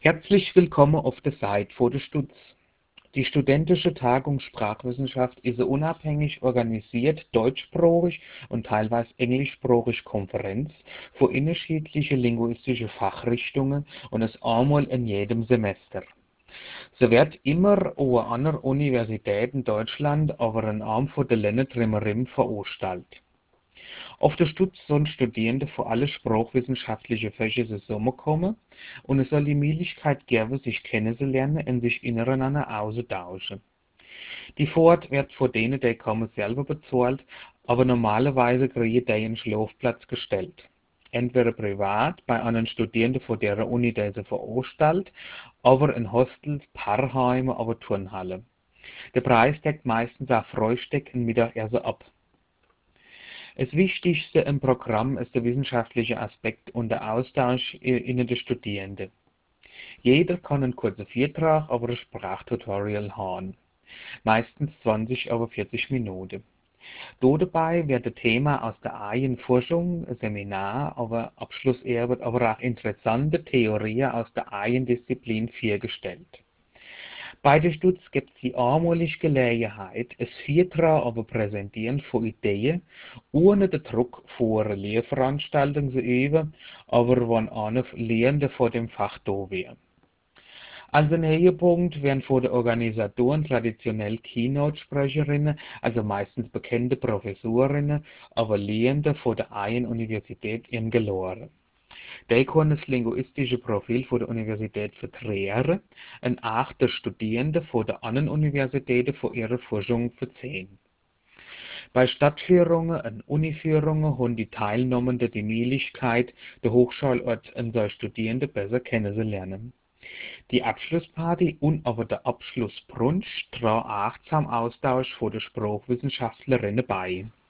Herzlich willkommen auf der Seite vor der Stutz. Die Studentische Tagung Sprachwissenschaft ist eine unabhängig organisiert deutschsprachig und teilweise englischsprachige Konferenz für unterschiedliche linguistische Fachrichtungen und es einmal in jedem Semester. Sie wird immer an einer Universität in Deutschland, aber in einem von den Ländern drumherum veranstaltet. Auf der Stutz sollen Studierende für alle sprachwissenschaftliche Fächer zusammenkommen und es soll die Möglichkeit geben, sich kennenzulernen und sich untereinander auszutauschen. Die Fahrt wird von denen, die kommen, selber bezahlt, aber normalerweise kriegen die einen Schlafplatz gestellt. Entweder privat bei anderen Studierenden von der Uni, die sie veranstaltet, aber in Hostels, Paarheimen oder Turnhallen. Der Preis deckt meistens auch Frühstück und Mittagessen ab. Das Wichtigste im Programm ist der wissenschaftliche Aspekt und der Austausch inner der Studierenden. Jeder kann einen kurzen Vortrag oder ein Sprachtutorial haben, meistens 20 oder 40 Minuten. Dabei wird ein Thema aus der eigenen Forschung, ein Seminar, aber Abschlussarbeit, aber auch interessante Theorien aus der eigenen Disziplin vorgestellt. Bei der Stutz gibt es die einmalige Gelegenheit, es Vortrag aber präsentieren von Ideen, ohne den Druck von einer Lehrveranstaltung zu üben, aber wenn einer Lehrende vor dem Fach da wäre. Als ein Höhepunkt werden vor den Organisatoren traditionell Keynote-Sprecherinnen, also meistens bekannte Professorinnen, aber Lehrende vor der einen Universität eingeladen. Die können das linguistische Profil von der Universität vertreten und auch die Studierenden von den anderen Universitäten von ihrer Forschung erzählen. Bei Stadtführungen und Uniführungen haben die Teilnehmenden die Möglichkeit, den Hochschulort und seine Studierenden besser kennenzulernen. Die Abschlussparty und aber der Abschlussbrunch tragen auch zum Austausch von den Sprachwissenschaftlerinnen bei.